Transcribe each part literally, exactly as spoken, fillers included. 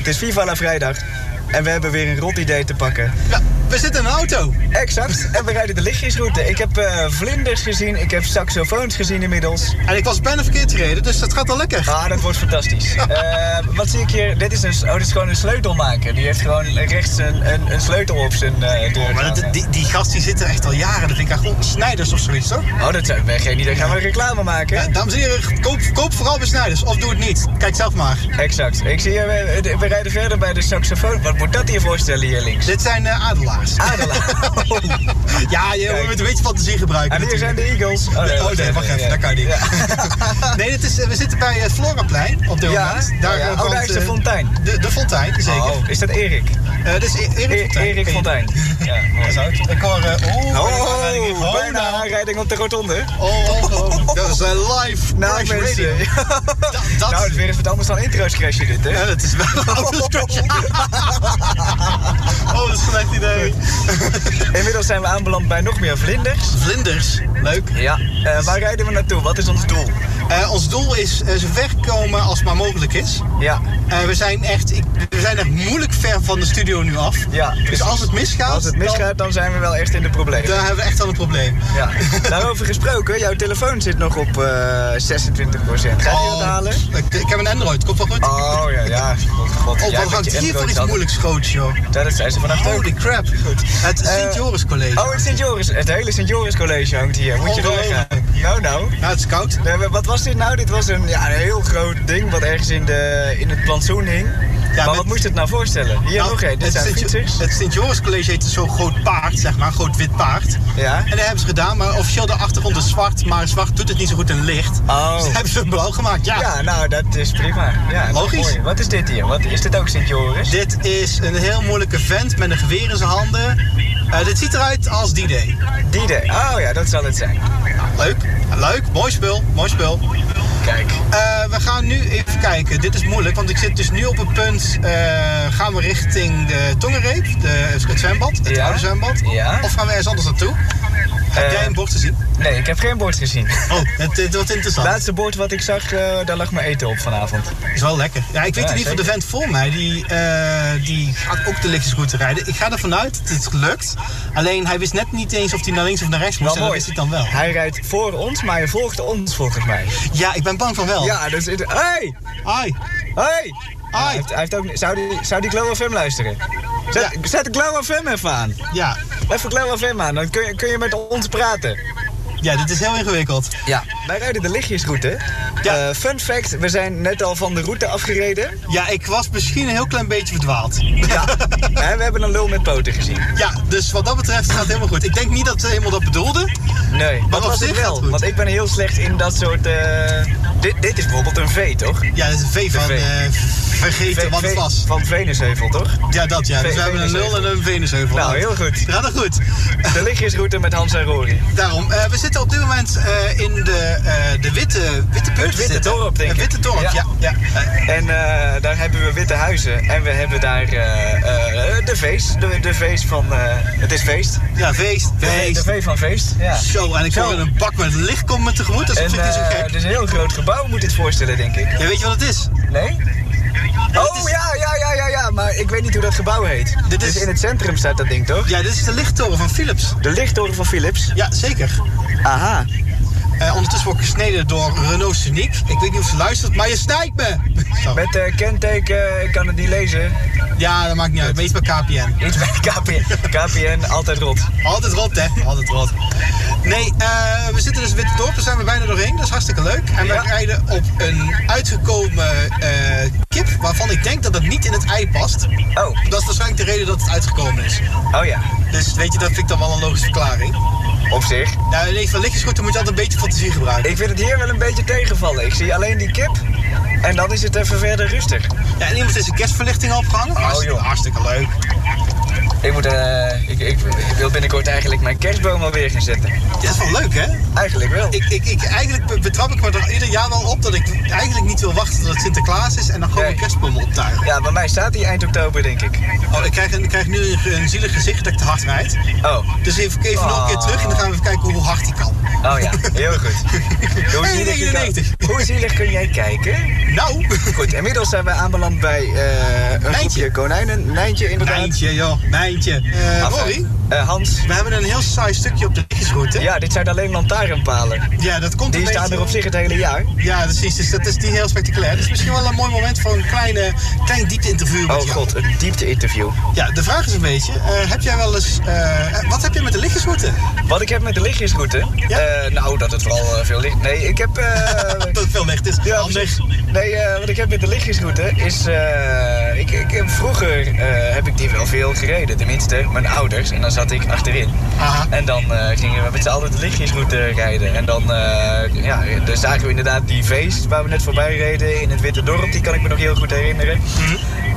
is Viva la Vrijdag. En we hebben weer een rot idee te pakken. Ja, we zitten in een auto. Exact. En we rijden de lichtjesroute. Ik heb uh, vlinders gezien, ik heb saxofoons gezien inmiddels. En ik was bijna verkeerd gereden, dus dat gaat al lekker. Ah, dat wordt fantastisch. uh, wat zie ik hier? Dit is, een, oh, dit is gewoon een sleutelmaker. Die heeft gewoon rechts een, een, een sleutel op zijn uh, deur. Oh, maar dat, die, die gast die zit er echt al jaren. Dat vind ik echt gewoon Snijders of zoiets, toch? Oh, dat zou ik ben geen idee. Gaan we reclame maken? Ja, dames en heren, koop, koop vooral bij Snijders. Of doe het niet. Kijk zelf maar. Exact. Ik zie, we, we rijden verder bij de saxofoon. Wat moet dat hier voorstellen hier links? Dit zijn uh, adelaars. Adelaars. Oh. Ja, je moet een beetje fantasie gebruiken. En hier zijn de Eagles. Oh nee, oh, nee wacht even, ja. Dat kan niet. Ja. Nee, het is, we zitten bij het Floraplein op dit ja? moment. Daar, oh, ja. oh, daar is de fontein. De, de fontein, zeker. Oh, is dat Erik? Uh, dat is e Erik Fontein. E Erik Fontein. Ja, dat is uit. Ik hoor... Uh, oh, oh, oh, bijna aanrijding op de rotonde. Oh, oh, oh. Dat is een live nou, mensen. Radio. da, dat... Nou, het is weer eens wat anders dan intro's crashen dit, hè? Ja, dat is wel een auto's crashen. Oh, dat is een slecht idee. Inmiddels zijn we aanbeland bij nog meer vlinders. Vlinders, leuk. Ja. Uh, waar rijden we naartoe? Wat is ons doel? Uh, ons doel is uh, zo ver komen als het maar mogelijk is. Ja. Uh, we, zijn echt, ik, we zijn echt moeilijk ver van de studio nu af. Ja. Dus als het misgaat... Als het misgaat, dan, dan zijn we wel echt in de problemen. Dan hebben we echt al een probleem. Ja. Daarover gesproken, jouw telefoon zit nog op uh, zesentwintig procent. Ga je oh, dat halen? Ik, ik heb een Android, komt wel goed? Oh ja, ja. God, God. Oh, wat hangt hier voor iets moeilijks groots, joh? Ja, dat zijn ze vanaf de... Holy crap. Goed. Het uh, Sint-Joris College. Oh, het Sint-Joris. Het hele Sint-Joris College hangt hier. Moet je doorgaan. Nou, nou. Ja, het is koud. Uh, wat was dit nou? Dit was een, ja, een heel groot ding wat ergens in, de, in het plantsoen hing. Ja, maar met... wat moest je het nou voorstellen? Hier nou, nog één. Dit zijn fietsers. Het Sint-Joris College heet zo'n groot paard, zeg maar. Een groot wit paard. Ja. En dat hebben ze gedaan, maar officieel de achtergrond is zwart. Maar zwart doet het niet zo goed in licht. Oh. Dus hebben ze een blauw gemaakt, ja. Ja, nou, dat is prima. Ja, logisch. Mooi. Wat is dit hier? Wat, is dit ook Sint-Joris? Dit is een heel moeilijke vent met een geweer in zijn handen. Uh, dit ziet eruit als D-Day. D-Day, oh ja, dat zal het zijn. Leuk, leuk, mooi spul, mooi spul. Kijk. Uh, we gaan nu even kijken. Dit is moeilijk, want ik zit dus nu op het punt... Uh, gaan we richting de Tongenreep, de, het zwembad, het ja. oude zwembad? Ja. Of gaan we ergens anders naartoe? Heb uh, jij een bord gezien? Nee, ik heb geen bord gezien. Oh, het, het wordt interessant. Het laatste bord wat ik zag, uh, daar lag mijn eten op vanavond. Is wel lekker. Ja, ik weet ja, in ieder geval de vent voor mij, die, uh, die gaat ook de lichtjesroute rijden. Ik ga ervan uit dat het lukt. Alleen hij wist net niet eens of hij naar links of naar rechts moest. En dat wist hij dan wel. Hij rijdt voor ons, maar hij volgt ons volgens mij. Ja, ik ben bang van wel. Ja, dus... Hey! Hoi! Hey! Ja, hij heeft, hij heeft ook, zou, die, zou die Glow F M luisteren? Zet, ja. zet de Glow F M even aan. Ja. Even Glow F M aan, dan kun je, kun je met ons praten. Ja, dit is heel ingewikkeld. Ja, wij rijden de lichtjesroute. Ja. Uh, fun fact, we zijn net al van de route afgereden. Ja, ik was misschien een heel klein beetje verdwaald. Ja, en we hebben een lul met poten gezien. Ja, dus wat dat betreft gaat het helemaal goed. Ik denk niet dat ze helemaal dat bedoelden. Nee, maar dat was het wel. Want ik ben heel slecht in dat soort... Uh... Dit, dit is bijvoorbeeld een V, toch? Ja, dat is een V van... V. Uh, vergeten v, wat het was. Van Venusheuvel, toch? Ja, dat ja. V, dus we hebben een nul en een Venusheuvel. Nou, heel goed. Gaat het goed. De lichtjesroute met Hans en Rory. Daarom. Uh, we zitten op dit moment uh, in de, uh, de witte, witte punt. Het witte dorp, denk ik. Het witte dorp, ja. ja, ja. Uh, en uh, daar hebben we witte huizen. En we hebben daar uh, uh, de feest. De, de feest van... Uh, het is feest. Ja, feest. Feest. De, de V van feest. Ja. Zo, en ik hoor een bak met licht komt me tegemoet. Dat is en, uh, zo gek. Het is een heel groot gebouw, moet je het voorstellen, denk ik. Ja, weet je wat het is? Nee? Ja, oh, is... ja, ja, ja, ja, ja, maar ik weet niet hoe dat gebouw heet. Dit is... Dus in het centrum staat dat ding, toch? Ja, dit is de lichttoren van Philips. De lichttoren van Philips? Ja, zeker. Aha. Uh, ondertussen wordt gesneden door Renault Scenic. Ik weet niet of ze luistert, maar je snijdt me! Zo. Met uh, kenteken, ik kan het niet lezen. Ja, dat maakt niet uit. Maar iets bij K P N. Iets bij K P N. K P N, altijd rot. Altijd rot, hè? Altijd rot. Nee, uh, we zitten dus in Witte Dorp. Daar zijn we bijna doorheen. Dat is hartstikke leuk. En ja. we rijden op een uitgekomen uh, kip, waarvan ik denk dat het niet in het ei past. Oh. Dat is waarschijnlijk de reden dat het uitgekomen is. Oh ja. Dus weet je, dat vind ik dan wel een logische verklaring. Op zich. Nou, nee, van lichtjesroute moet je altijd een beetje fantasie gebruiken. Ik vind het hier wel een beetje tegenvallen. Ik zie alleen die kip en dan is het even verder rustig. Ja, en iemand is een kerstverlichting opgehangen. Oh, Hartstikke, joh. hartstikke leuk. Ik, moet, uh, ik, ik, ik wil binnenkort eigenlijk mijn kerstboom alweer gaan zetten. Ja, dat is wel leuk, hè? Eigenlijk wel. Ik, ik, ik, eigenlijk betrap ik me er ieder jaar wel op dat ik eigenlijk niet wil wachten tot het Sinterklaas is en dan gewoon nee. een kerstboom optuigen. Ja, bij mij staat die eind oktober, denk ik. Oh, ik krijg, ik krijg nu een, een zielig gezicht dat ik te hard rijd. Oh. Dus even, even oh. nog een keer terug en dan gaan we even kijken hoe hard hij kan. Oh ja, heel goed. Hoe zielig, kan, hoe zielig kun jij kijken? Nou. Goed, inmiddels zijn we aanbeland bij uh, een Mijn Nijntje. konijnen. Nijntje, inderdaad. Nijntje, joh. Nijntje. Uh, Rory? Uh, Hans. We hebben een heel saai stukje op de lichtjesroute. Ja, dit zijn alleen lantaarnpalen. Ja, dat komt Die een staan beetje... er op zich het hele jaar. Ja, precies. Dus dat is niet heel spectaculair. Dat is misschien wel een mooi moment voor een kleine, klein diepte-interview met Oh jou. god, een diepte-interview. Ja, de vraag is een beetje, uh, heb jij wel eens... Uh, wat heb je met de lichtjesroute? Wat ik heb met de lichtjesroute? Ja? Uh, nou, dat het vooral uh, veel licht... Nee, ik heb... Uh... dat het veel licht is. Ja, precies. Nee, uh, wat ik heb met de lichtjesroute is... Uh, ik, ik, vroeger uh, heb ik die wel veel gereden. Tenminste, mijn ouders. En dan zat ik achterin. Aha. En dan uh, gingen we met z'n allen de lichtjesroute rijden. En dan, uh, ja, dan zagen we inderdaad die feest waar we net voorbij reden in het Witte Dorp. Die kan ik me nog heel goed herinneren. Mm-hmm.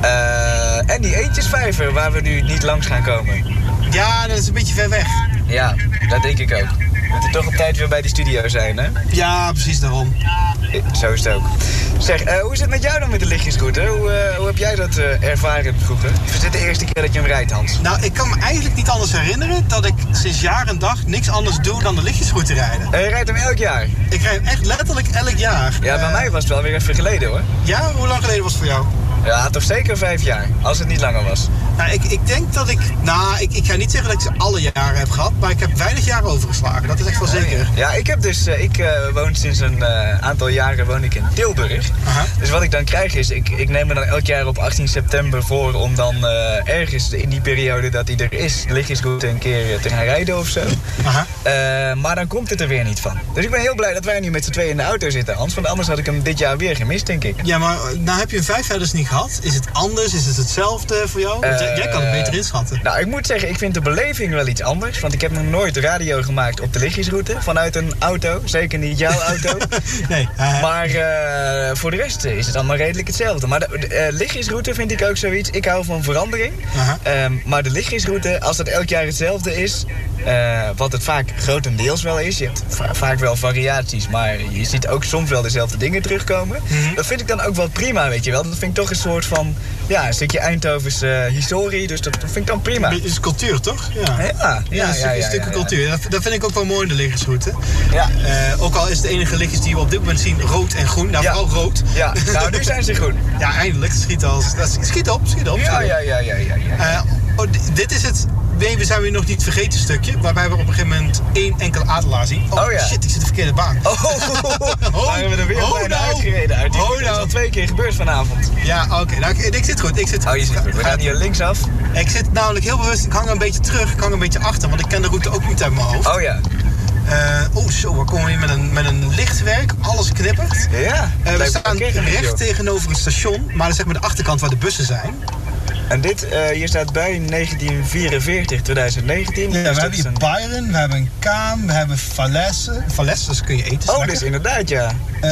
Uh, en die eentjesvijver waar we nu niet langs gaan komen. Ja, dat is een beetje ver weg. Ja, dat denk ik ook. We moeten toch op tijd weer bij die studio zijn, hè? Ja, precies daarom. Zo is het ook. Zeg, uh, hoe is het met jou dan met de lichtjesroute? Hoe, uh, hoe heb jij dat uh, ervaren vroeger? Is dit de eerste keer dat je hem rijdt, Hans? Nou, ik kan me eigenlijk niet anders herinneren dat ik sinds jaar en dag niks anders doe dan de lichtjesroute rijden. Uh, je rijdt hem elk jaar? Ik rijd hem echt letterlijk elk jaar. Ja, bij uh, mij was het wel weer even geleden, hoor. Ja, hoe lang geleden was het voor jou? Ja, toch zeker vijf jaar, als het niet langer was. Nou, ik, ik denk dat ik... Nou, ik, ik ga niet zeggen dat ik ze alle jaren heb gehad, maar ik heb weinig jaren overgeslagen. Dat is echt wel zeker. Ja, ik heb dus... Uh, ik uh, woon sinds een uh, aantal jaren woon ik in Tilburg. Aha. Dus wat ik dan krijg is, ik, ik neem me dan elk jaar op achttien september voor om dan uh, ergens in die periode dat die er is, de lichtjesroute een keer uh, te gaan rijden of zo. Aha. Uh, maar dan komt het er weer niet van. Dus ik ben heel blij dat wij nu met z'n tweeën in de auto zitten, Hans. Want anders had ik hem dit jaar weer gemist, denk ik. Ja, maar nou heb je een vijf jaar dus niet gehad. Is het anders? Is het hetzelfde voor jou? Want uh, jij kan het beter inschatten. Nou, ik moet zeggen, ik vind de beleving wel iets anders. Want ik heb nog nooit radio gemaakt op de lichtjesroute. Vanuit een auto. Zeker niet jouw auto. Nee. Uh, maar uh, voor de rest is het allemaal redelijk hetzelfde. Maar de, de uh, lichtjesroute vind ik ook zoiets. Ik hou van verandering. Uh-huh. Um, maar de lichtjesroute, als het elk jaar hetzelfde is... Uh, wat het vaak grotendeels wel is. Je hebt va- vaak wel variaties, maar je ziet ook soms wel dezelfde dingen terugkomen. Mm-hmm. Dat vind ik dan ook wel prima, weet je wel. Dat vind ik toch een soort van, ja, een stukje Eindhovens uh, historie. Dus dat, dat vind ik dan prima. Het is cultuur, toch? Ja, ja, ja, ja, een, stuk, ja, ja, een stukje ja, ja. cultuur. Dat, dat vind ik ook wel mooi in de lichtjesroute. Ja. Uh, ook al is de enige lichtjes die we op dit moment zien rood en groen. Nou, ja. vooral rood. Ja, nou, nu zijn ze groen. Ja, eindelijk. Schiet, als, dat, schiet op, schiet op. Ja, schiet ja, op. ja, ja, ja, ja. Uh, oh, d- dit is het... Nee, we zijn weer nog niet vergeten stukje. Waarbij we op een gegeven moment één enkele adelaar zien. Oh, oh ja. Shit, ik zit de verkeerde baan. Oh, waren we er weer oh, bijna nou. uitgereden uit. Die oh, is nou. al twee keer gebeurd vanavond. Ja, oké. Okay. Nou, ik, ik zit goed. Ik zit oh, je zit goed. We gaan hier linksaf. Ik zit namelijk heel bewust. Ik hang een beetje terug. Ik hang een beetje achter. Want ik ken de route ook niet uit mijn hoofd. Oh ja. Uh, oh, zo. We komen hier met een, met een lichtwerk. Alles knippert. Ja. Uh, we staan recht video. tegenover een station. Maar dat is zeg maar de achterkant waar de bussen zijn. En dit, uh, hier staat bij negentien vierenveertig, twintig negentien. Ja, dus we hebben hier een... Byron, we hebben een Kaam, we hebben Falaise. Falaise, dat kun je eten. Oh, dat is inderdaad, ja.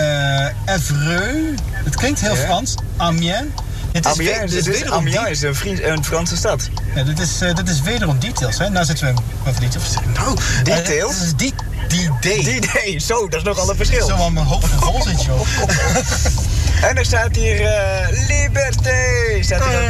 Uh, Evreux, het klinkt heel ja. Frans. Amiens. Het is Amiens, we, dit is, is Amiens is een, Fries, een Franse stad. Ja, dit is, uh, dit is wederom details, hè. Nou zitten we over details. Nou, details? Uh, dit is D-Day. D-Day, zo, dat is nogal een verschil. Zo aan mijn hoofd vol zit, joh. En er staat hier uh, Liberté. Staat hier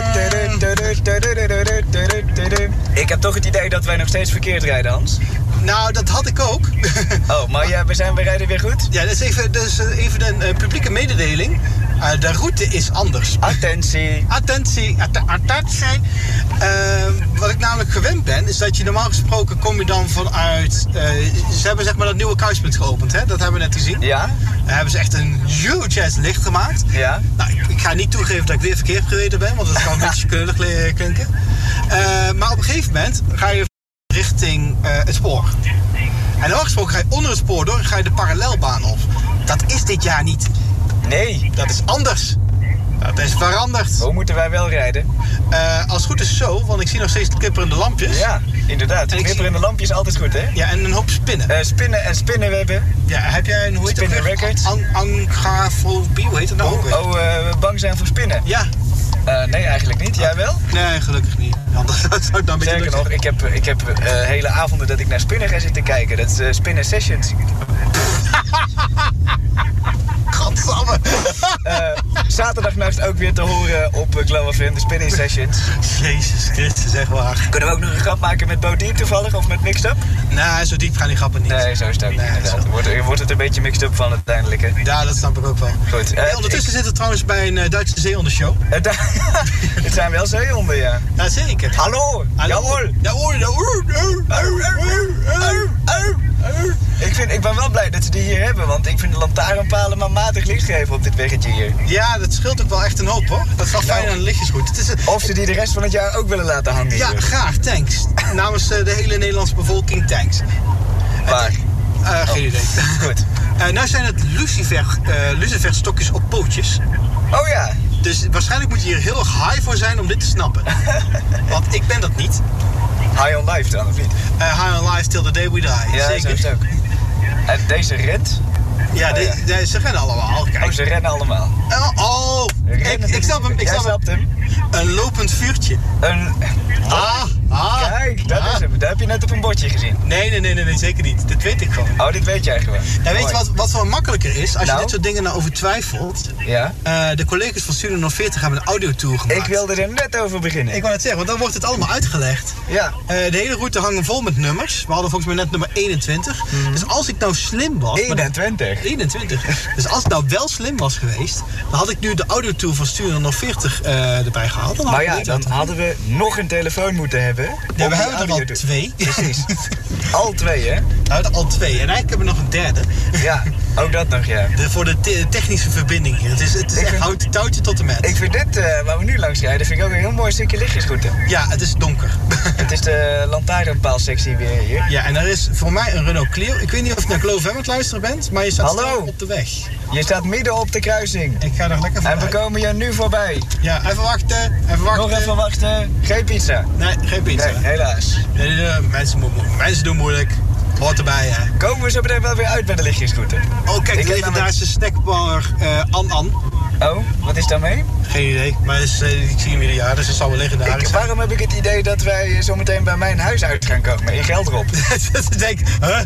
ook bij. Ik heb toch het idee dat wij nog steeds verkeerd rijden, Hans. Nou, dat had ik ook. Oh, maar ja, we, zijn, we rijden weer goed? Ja, dat is even, dat is even een uh, publieke mededeling. Uh, de route is anders. Attentie. Attentie, att- attentie. Uh, wat ik namelijk gewend ben, is dat je normaal gesproken kom je dan vanuit... Uh, ze hebben zeg maar dat nieuwe kruispunt geopend, hè? Dat hebben we net gezien. Ja. Daar hebben ze echt een huge ass licht gemaakt. Ja. Nou, ik, ik ga niet toegeven dat ik weer verkeerd gereden ben, want dat kan een beetje kleurig klinken. Uh, maar op een gegeven moment ga je richting uh, het spoor. En normaal gesproken ga je onder het spoor door en ga je de parallelbaan op. Dat is dit jaar niet. Nee. Dat is anders. Dat is veranderd. Hoe moeten wij wel rijden? Uh, als het goed is zo, want ik zie nog steeds de knipperende lampjes. Ja, inderdaad. De knipperende zie... lampjes altijd goed, hè? Ja, en een hoop spinnen. Uh, spinnen en spinnenwebben. Ja, heb jij een, hoe heet Spinnen records. An- Angrafobie, hoe heet het nou? Oh, oh uh, bang zijn voor spinnen? Ja. Uh, nee, eigenlijk niet. Jij wel? Nee, gelukkig niet. Anders zou ik dan een beetje Sterker nog, ik heb, ik heb uh, hele avonden dat ik naar spinnen ga zitten kijken. Dat is uh, spinnen sessions. God. Godsamme. Uh, zaterdagnacht ook weer te horen op uh, Glow F M, de Spinning Sessions. Jezus Christus, zeg maar. Kunnen we ook nog een grap maken met Bo Diep toevallig, of met Mixed Up? Nee, zo diep gaan die grappen niet. Nee, zo is het ook nee, niet. Wordt, wordt het een beetje Mixed Up van uiteindelijk, hè? Ja, dat snap ik ook wel. Goed. Uh, hey, ondertussen ik... zitten we trouwens bij een uh, Duitse zeehondenshow. Uh, da- het zijn wel zeehonden, ja. Ja, zeker. Hallo! Hallo. Jawel! Jawel, jawel. Ik, vind, ik ben wel blij dat ze die hier hebben, want ik vind de lantaarnpalen maar matig licht geven op dit weggetje hier. Ja, dat scheelt ook wel echt een hoop, hoor. Dat is wel fijn nou, aan de lichtjesgoed. Het is een... Of ze die de rest van het jaar ook willen laten hangen. Ja, hier. graag, thanks. Namens uh, de hele Nederlandse bevolking, thanks. Waar? Uh, uh, geen oh. idee. Goed. Uh, nou zijn het lucifer, uh, luciferstokjes op pootjes. Oh ja. Dus waarschijnlijk moet je hier heel erg high voor zijn om dit te snappen. Want ik ben dat niet. High on life dan, of niet? Uh, high on life till the day we die. Ja, zeker. Zo is het ook. En deze rent? Ja, de, oh, ja. De, ze rennen allemaal. Kijk. Oh, ze rennen allemaal. Oh, oh. Ik, ik snap hem. Ik snap Jij snapt hem. Een lopend vuurtje. Een... Ah, ah. Kijk, dat ah. is hem. Dat heb je net op een bordje gezien. Nee, nee, nee, nee, nee, zeker niet. Dit weet ik gewoon. Oh, dit weet jij gewoon. Ja, weet je wat, wat wel makkelijker is? Als nou? je dit soort dingen nou over twijfelt. Ja? Uh, de collega's van Studio nul veertig hebben een audiotour gemaakt. Ik wilde er net over beginnen. Ik wou net zeggen, want dan wordt het allemaal uitgelegd. Ja. Uh, de hele route hangen vol met nummers. We hadden volgens mij net nummer eenentwintig. Mm. Dus als ik nou slim was... eenentwintig? eenentwintig. Dus als ik nou wel slim was geweest, dan had ik nu de audiotour van Studio nul veertig uh, erbij gehaald. Dan maar ja, dan hadden we nog een telefoon moeten hebben. Ja, we hebben er al twee. Precies. Al twee, hè? We hebben er al twee. En eigenlijk hebben we nog een derde. Ja, ook dat nog, ja. De, voor de te- technische verbinding hier. Het is, het is echt hout, touwtje tot de met. Ik vind dit, uh, waar we nu langs rijden, vind ik ook een heel mooi stukje lichtjesroute. Ja, het is donker. Het is de lantaarnpaalsectie weer hier. Ja, en er is voor mij een Renault Clio. Ik weet niet of je naar Glow F M aan het luisteren bent, maar je staat Hallo. op de weg. Je staat midden op de kruising. Ik ga er lekker voorbij. En we komen je nu voorbij. Ja, even wachten. Even wachten. Nog even wachten. Geen pizza. Nee, geen pizza. Nee, helaas. Nee, nee, nee, mensen, mo- mensen doen moeilijk. Hoort erbij, hè. Komen we zo meteen wel weer uit bij de lichtjesroute. Oh, kijk, de legendarische met... snackbar uh, An An. Oh, wat is daarmee? Geen idee, maar is, uh, ik zie hem ieder jaar, dus dat zal wel legendarisch ik, zijn. Waarom heb ik het idee dat wij zo meteen bij mijn huis uit gaan komen? In Gelderop. Ik denk, huh?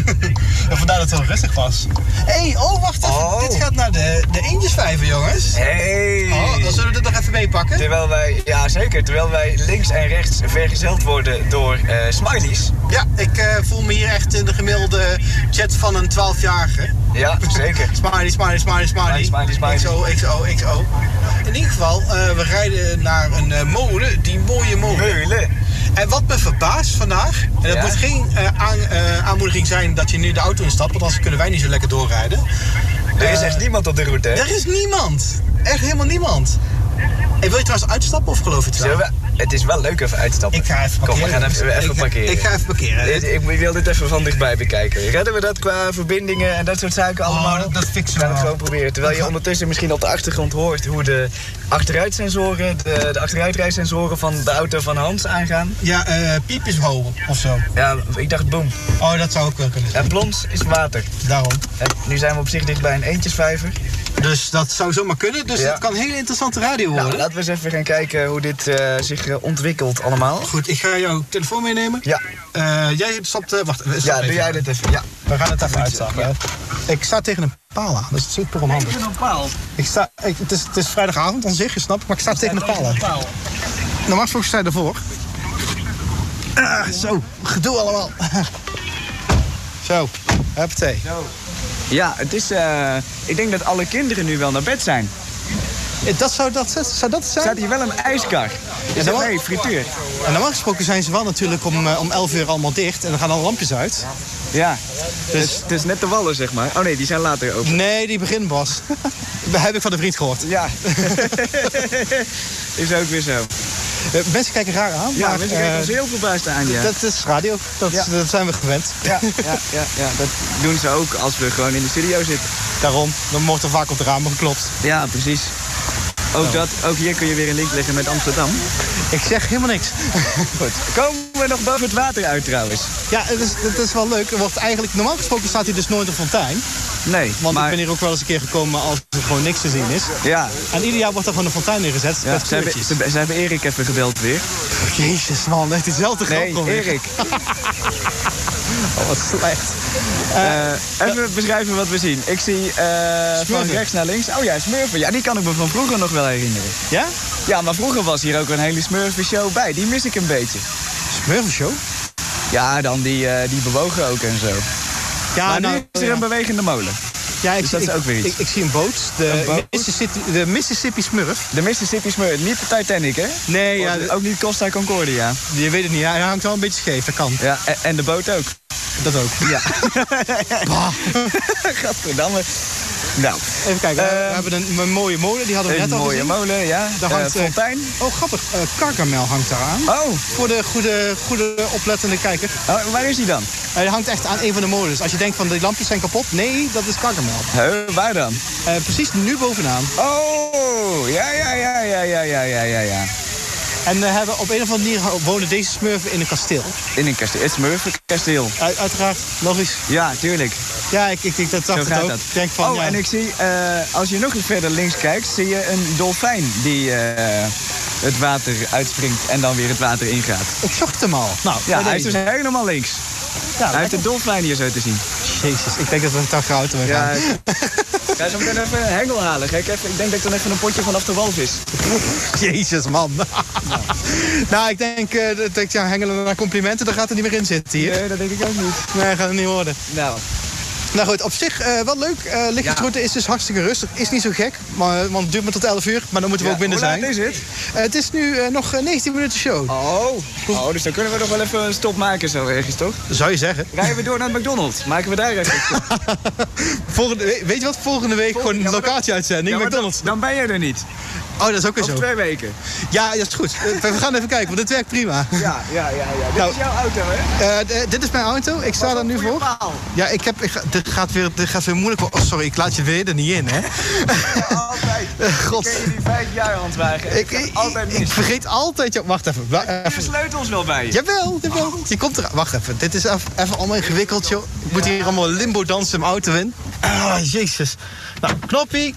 En vandaar dat het zo rustig was. Hé, hey, oh, wacht even. Oh. Dit gaat naar de, de eendjesvijver, jongens. Hé. Hey. Oh, dan zullen we dit nog even meepakken. Terwijl wij, ja zeker, terwijl wij links en rechts vergezeld worden door uh, smileys. Ja, ik uh, voel me hier echt in de gemiddelde chat van een twaalfjarige. Ja, zeker. Smiley, smiley, smiley, smiley. Smiley, smiley. X O, X O, X O. In ieder geval, uh, we rijden naar een uh, molen, die mooie molen. Meulen. En wat me verbaast vandaag, en dat ja? moet geen uh, aan, uh, aanmoediging zijn dat je nu de auto instapt, want anders kunnen wij niet zo lekker doorrijden. Er is uh, echt niemand op de route, hè? Er is niemand. Echt helemaal niemand. Hey, wil je trouwens uitstappen of geloof je het wel? Het is wel leuk even uitstappen. Ik ga even parkeren. Kom, we gaan even, even ik, parkeren. Ik ga even parkeren. Ik, ik wil dit even van dichtbij bekijken. Redden we dat qua verbindingen en dat soort zaken allemaal? Oh, dat, dat fixen we. We gaan het gewoon proberen. Terwijl je ondertussen misschien op de achtergrond hoort hoe de achteruitsensoren, de, de achteruitrijsensoren van de auto van Hans aangaan. Ja, uh, piep is hoog of zo. Ja, ik dacht boem. Oh, dat zou ook wel kunnen zijn. En plons is water. Daarom. En nu zijn we op zich dicht bij een eentjesvijver. Dus dat zou zomaar kunnen. Dus ja. Dat kan een hele interessante radio worden. Nou, laten we eens even gaan kijken hoe dit uh, zich uh, ontwikkelt allemaal. Goed, ik ga jouw telefoon meenemen. Ja. Uh, jij stapt... Uh, wacht, ja, doe jij dit even. Ja. We gaan het even uitstappen. Ja. Ik sta tegen een paal aan, dus het is super onhandig. Tegen een paal? Ik sta... Ik, het, is, het is vrijdagavond, dan zeg je, snap ik, maar ik sta tegen een paal aan. Normaal gesproken sta je ervoor. Ah, zo, gedoe allemaal. Zo, huppatee. Zo. Ja, het is... Uh, ik denk dat alle kinderen nu wel naar bed zijn. Dat zou dat, zou dat zijn? Er staat hier wel een ijskar. Is dat nee, frituur. En normaal gesproken zijn ze wel natuurlijk om, uh, om elf uur allemaal dicht. En dan gaan al lampjes uit. Ja, dus het, het is net de wallen, zeg maar. Oh nee, die zijn later open. Nee, die beginnen pas. Dat heb ik van de vriend gehoord. Ja. Is ook weer zo. Uh, mensen kijken raar aan. Ja, maar, mensen kijken uh, ons heel verbaasd aan, ja. Dat is radio. Dat, ja. dat zijn we gewend. Ja, ja, ja, ja, dat doen ze ook als we gewoon in de studio zitten. Daarom, dan wordt er vaak op de ramen geklopt. Ja, precies. Ook, oh. dat, ook hier kun je weer een link leggen met Amsterdam. Ik zeg helemaal niks. Goed. Komen we nog boven het water uit trouwens? Ja, het is, het is wel leuk. Er wordt eigenlijk, normaal gesproken staat hier dus nooit een fontein. Nee. Want maar... ik ben hier ook wel eens een keer gekomen als er gewoon niks te zien is. Ja. En ieder jaar wordt er gewoon een fontein neergezet. Ja, met ze, hebben, ze, ze hebben Erik even gebeld weer. Jezus man, heeft diezelfde grap Nee, Erik. Oh, wat slecht. Uh, even uh, beschrijven wat we zien. Ik zie uh, van rechts naar links. Oh ja, Smurfen. Ja, die kan ik me van vroeger nog wel herinneren. Ja? Ja, maar vroeger was hier ook een hele Smurfen-show bij. Die mis ik een beetje. Smurfen-show? Ja, dan die, uh, die bewogen ook en zo. Ja, maar nou, nu is er ja. een bewegende molen. Ja, ik, dus dat ik, is ook weer iets. Ik, ik zie een boot. De, een boot? Mississippi, de Mississippi Smurf. De Mississippi Smurf. Niet de Titanic, hè? Nee, ja. Ook niet Costa Concordia. Je weet het niet. Ja, hij hangt wel een beetje scheef. Dat kan. Ja, en, en de boot ook. Dat ook. Ja. Gadverdamme. Nou. Even kijken. Uh, we hebben een, een mooie molen. Die hadden we net al gezien. Een mooie molen, ja. Daar hangt uh, fontein. Uh, oh, grappig. Uh, Gargamel hangt daar aan. Oh. Voor de goede, goede oplettende kijker. Oh, waar is die dan? Uh, hij hangt echt aan een van de molens. Als je denkt van die lampjes zijn kapot. Nee, dat is Gargamel. Huh, waar dan? Uh, precies nu bovenaan. Oh, ja, ja, ja, ja, ja, ja, ja, ja, ja. En uh, hebben op een of andere manier wonen deze smurfen in een kasteel. In een kasteel? Het smurfenkasteel. U uiteraard, logisch. Ja, tuurlijk. Ja, ik, ik, ik dat dacht het ook. Dat. Ik denk van, oh, ja. en ik zie, uh, als je nog eens verder links kijkt, zie je een dolfijn die uh, het water uitspringt en dan weer het water ingaat. Ik zocht hem al. Nou, ja, hij is dus helemaal links. Ja, hij heeft de dolfijn hier zo te zien. Jezus, ik denk dat we een tag groter gaan. Ja, ga zo meteen even een hengel halen. Ga ik, even, ik denk dat ik dan even een potje vanaf de walvis. Jezus, man. Nou, nou ik denk uh, dat ik ja, hengelen naar complimenten, daar gaat er niet meer in zitten hier. Nee, dat denk ik ook niet. Nee, gaat het niet worden. Nou. Nou goed, op zich uh, wel leuk. Uh, lichtjesroute ja. is dus hartstikke rustig. Is niet zo gek, maar, want het duurt maar tot elf uur. Maar dan moeten we ja, ook binnen zijn. Hoe laat is het? Uh, het is nu uh, nog negentien minuten show. Oh. oh, dus dan kunnen we nog wel even een stop maken zo ergens, toch? Zou je zeggen. Rijden we door naar het McDonald's. Maken we daar even Volgende, Weet je wat? Volgende week Volgende, gewoon een ja, locatie-uitzending, ja, McDonald's. Dan, dan ben jij er niet. Oh, dat is ook weer zo. zo. twee weken. Ja, dat is goed. We gaan even kijken, want dit werkt prima. Ja, ja, ja. ja. Dit nou, is jouw auto, hè? Uh, d- dit is mijn auto. Ik sta er nu voor. Paal. Ja, ik heb... Ik, dit, gaat weer, dit gaat weer moeilijk worden. Oh, sorry, ik laat je weer er niet in, hè? Ja, altijd. God. Ik ken je die vijf jaar handwagen. Ik, ik, altijd mis. Ik vergeet altijd... Je, wacht even. Wa- even. De sleutels wel bij je. Jawel, jawel. Oh. Je komt er... Wacht even. Dit is even, even allemaal ingewikkeld, joh. Ik moet hier allemaal limbo dansen mijn auto in. Ah, jezus. Nou, knoppie.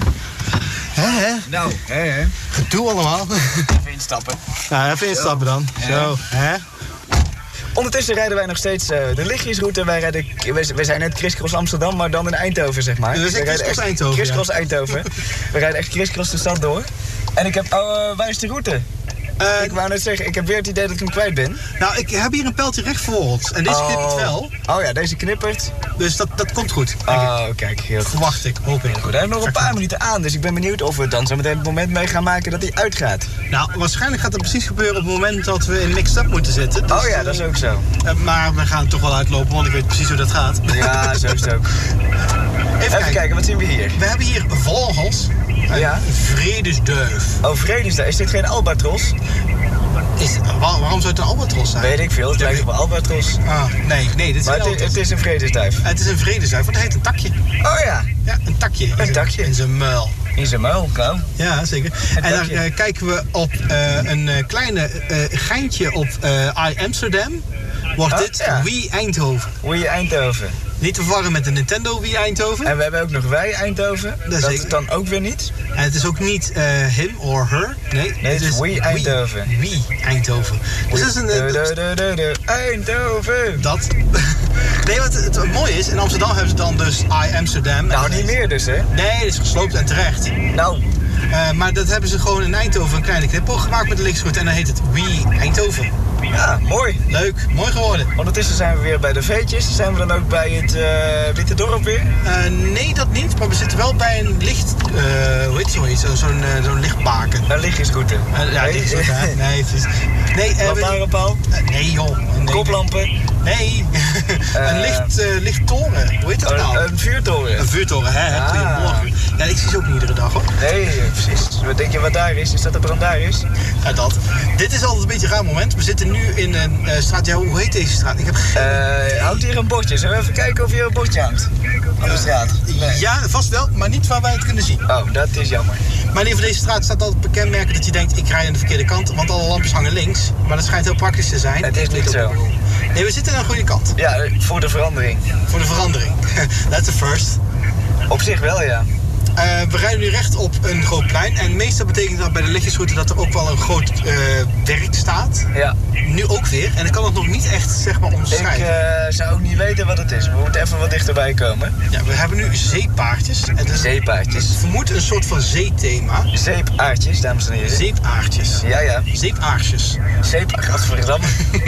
Hè, hè? Nou, hè, hè. Gedoe allemaal. Even instappen. Nou, even instappen dan. Zo, Zo hè. Ondertussen rijden wij nog steeds uh, de lichtjesroute. Wij, rijden, wij zijn net crisscross Amsterdam, maar dan in Eindhoven, zeg maar. Dus crisscross Eindhoven, Crisscross ja. Eindhoven. We rijden echt crisscross de stad door. En ik heb... Oh, uh, waar is de route? Uh, ik wou net zeggen, ik heb weer het idee dat ik hem kwijt ben. Nou, ik heb hier een pijltje recht voor ons. En deze oh. knippert wel. Oh ja, deze knippert. Dus dat, dat komt goed, denk oh, ik. kijk, heel goed. Verwacht ik, hoop ik. Goed, hij heeft nog een paar minuten aan, dus ik ben benieuwd of we dan zo meteen het moment mee gaan maken dat hij uitgaat. Nou, waarschijnlijk gaat dat precies gebeuren op het moment dat we in mixed up moeten zitten. Dus, oh ja, dat is ook zo. Uh, maar we gaan toch wel uitlopen, want ik weet precies hoe dat gaat. Ja, zo is het ook. Even, Even kijken. kijken, wat zien we hier? We hebben hier vogels. Ja. Vredesduif. Oh, vredesduif. Is dit geen albatros? Is, waar, waarom zou het een albatros zijn? Weet ik veel, het lijkt op een albatros. Ah, nee, nee, dit is maar het, het is een vredesduif. Het is een vredesduif, want het heet een takje. Oh ja. Ja, een takje. Een takje. In zijn muil. In zijn muil, nou. Ja, zeker. En dan uh, kijken we op uh, een uh, kleine uh, geintje op uh, I Amsterdam. Wordt oh, dit ja. Wii Eindhoven. Wii Eindhoven. Niet te verwarren met de Nintendo Wii Eindhoven. En we hebben ook nog Wij Eindhoven. Dat, dat is dan ook weer niet. En het is ook niet uh, him or her. Nee, nee het, het is Wii Eindhoven. Wii Eindhoven. Dus dat is een... Uh, de, de, de, de, Eindhoven. Dat. Nee, wat het, het mooie is, in Amsterdam hebben ze dan dus I Amsterdam. Nou, niet meer dus, hè? Nee, dat is gesloopt en terecht. Nou... Uh, maar dat hebben ze gewoon in Eindhoven een kleine knipoog gemaakt met de lichtjesroute. En dan heet het Wii Eindhoven. Ja, mooi. Leuk, mooi geworden. Ondertussen zijn we weer bij de veetjes. Zijn we dan ook bij het uh, Witte Dorp weer? Uh, nee, dat niet. Maar we zitten wel bij een licht... Uh, hoe heet zoiets? Zo, zo'n uh, zo'n lichtbaken. Een lichtjesroute. Uh, ja, lichtjesroute, hè? Nee, het is... Nee, uh, lantaarnpaal? Uh, nee, joh. Nee, koplampen? Nee. uh, een licht, uh, lichttoren. Hoe heet dat nou? Een, een vuurtoren. Een vuurtoren, hè? Ah. Goedemorgen. Ja, ik zie ze ook niet iedere dag, hoor. Nee, precies. Wat denk je wat daar is? Is dat de brand daar is? Ja, dat. Dit is altijd een beetje een raar moment. We zitten nu in een uh, straat. Ja, hoe heet deze straat? Ik heb geen... Uh, hangt hier een bordje? Zullen we even kijken of hier een bordje hangt? Aan de straat? Nee. Ja, vast wel, maar niet waar wij het kunnen zien. Oh, dat is jammer. Maar in ieder geval deze straat staat altijd bekend merken dat je denkt, ik rij aan de verkeerde kant, want alle lampjes hangen links. Maar dat schijnt heel praktisch te zijn. Het is niet zo. Nee, we zitten aan de goede kant. Ja, voor de verandering. Voor de verandering. That's the first. Op zich wel, ja. Uh, we rijden nu recht op een groot plein. En meestal betekent dat bij de lichtjesroute dat er ook wel een groot uh, werk staat. Ja. Nu ook weer. En ik kan het nog niet echt, zeg maar, omschrijven. Ik uh, zou ook niet weten wat het is. We moeten even wat dichterbij komen. Ja, we hebben nu zeepaardjes. En dus zeepaardjes. Ik vermoed een soort van zeethema. Zeepaardjes, dames en heren. Zeepaardjes. Ja, ja. Zeepaardjes. Zeepaardjes, verdamme.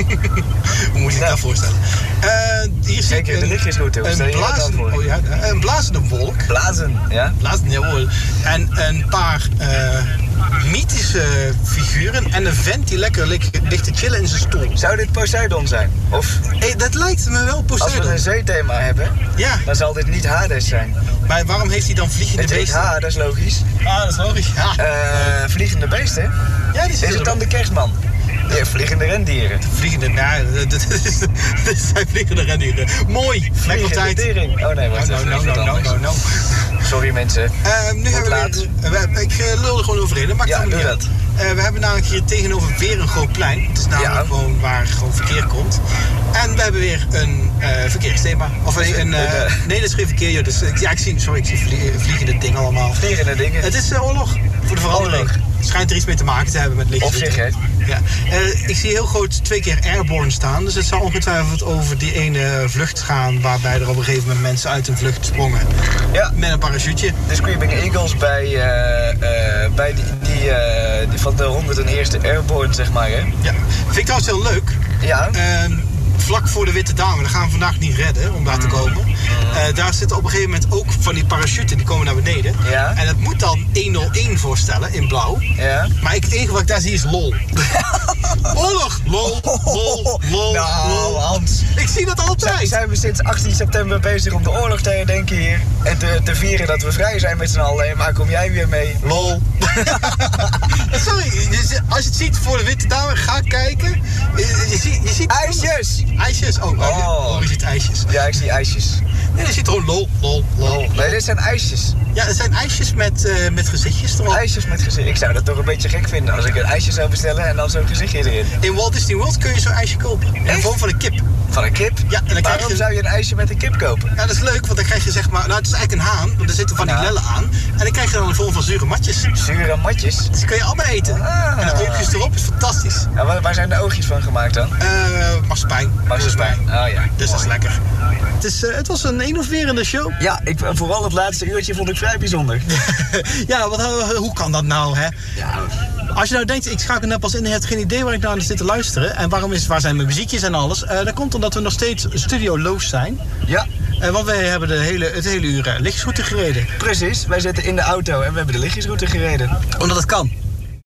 Hoe moet je je dat voorstellen? Uh, hier zie ik een, de lichtjesroute. Een, blazen, oh ja, een blazende wolk. Blazen, ja. Blazen, jawohl. En een paar uh, mythische figuren en een vent die lekker ligt, ligt te chillen in zijn stoel. Zou dit Poseidon zijn? Of? Hey, dat lijkt me wel Poseidon. Als we een zeethema hebben, ja. Dan zal dit niet Hades zijn. Maar waarom heeft hij dan vliegende het beesten? H, dat is logisch. Ah, dat is logisch. Ja. Uh, vliegende beesten? Ja, die is het dan de kerstman? Ja, vliegende rendieren. Vliegende, ja, dat zijn vliegende rendieren. Mooi, lekker op tijd. Tering. Oh nee, wacht no, even. No, no, no, no, no. Sorry mensen. Uh, nu hebben laat. we, we, ik uh, lul er gewoon overheen. Dat ja, doe dat. Uh, we hebben namelijk hier tegenover weer een groot plein. Het is namelijk ja. gewoon waar gewoon verkeer komt. En we hebben weer een uh, verkeersthema. Of een, een, uh, nee, dat is geen verkeer. Dus, ja, ik zie, sorry, ik zie vlie, vliegende dingen allemaal. Vliegende dingen. Het is uh, oorlog voor de verandering. Oorlog. Het schijnt er iets mee te maken te hebben met licht. Op zich, hè? Ja. Uh, ik zie heel groot twee keer Airborne staan. Dus het zal ongetwijfeld over die ene vlucht gaan waarbij er op een gegeven moment mensen uit een vlucht sprongen. Ja. Met een parachute. De Screaming Eagles bij, uh, uh, bij die, die, uh, die van de honderdste Airborne, zeg maar, hè? Ja. Vind ik trouwens heel leuk. Ja. Uh, vlak voor de Witte Dame, dat gaan we vandaag niet redden om daar te komen. Uh, daar zitten op een gegeven moment ook van die parachuten, die komen naar beneden. Ja. En dat moet dan honderdéén voorstellen, in blauw. Ja. Maar ik, het enige wat ik daar zie is lol. Oorlog! Lol, lol, lol, nou, lol. Hans. Ik zie dat altijd. Zijn, zijn we sinds achttien september bezig om de oorlog te herdenken hier. En te, te vieren dat we vrij zijn met z'n allen. En waar kom jij weer mee? Lol. Sorry, als je het ziet voor de Witte Dame, ga kijken. Je, je, ziet, je ziet... IJsjes! IJsjes? Oh, oh. oh je ziet ijsjes. Ja, ik zie ijsjes. Nee, je ziet gewoon lol, lol, lol. Nee, dit zijn ijsjes. Ja, het zijn ijsjes met, uh, met gezichtjes erop. IJsjes met gezicht. Ik zou dat toch een beetje gek vinden als ik een ijsje zou bestellen en dan zo'n gezichtje erin. In Walt Disney World kun je zo'n ijsje kopen. In de vorm van een kip. Van een kip? Ja, en dan waarom je... zou je een ijsje met een kip kopen? Ja, dat is leuk, want dan krijg je zeg maar... Nou, het is eigenlijk een haan, want er zitten van die ja. lellen aan. En dan krijg je dan een vorm van zure matjes. Zure matjes? Dus die kun je allemaal eten. Ah. En de oogjes erop is fantastisch. En waar, waar zijn de oogjes van gemaakt dan? Uh, marsepein. Marsepein. Oh ja. Dus mooi. Dat is lekker. Het, is, uh, het was een innoverende show. Ja, ik, vooral het laatste uurtje vond ik vrij bijzonder. Ja, wat, hoe kan dat nou, hè? Ja... Als je nou denkt, ik schakel net pas in en hebt geen idee waar ik nou aan zit te luisteren. En waarom is, waar zijn mijn muziekjes en alles. Uh, dat komt omdat we nog steeds studioloos zijn. Ja. Uh, want wij hebben de hele, het hele uur uh, lichtjesroute gereden. Precies, wij zitten in de auto en we hebben de lichtjesroute gereden. Omdat het kan.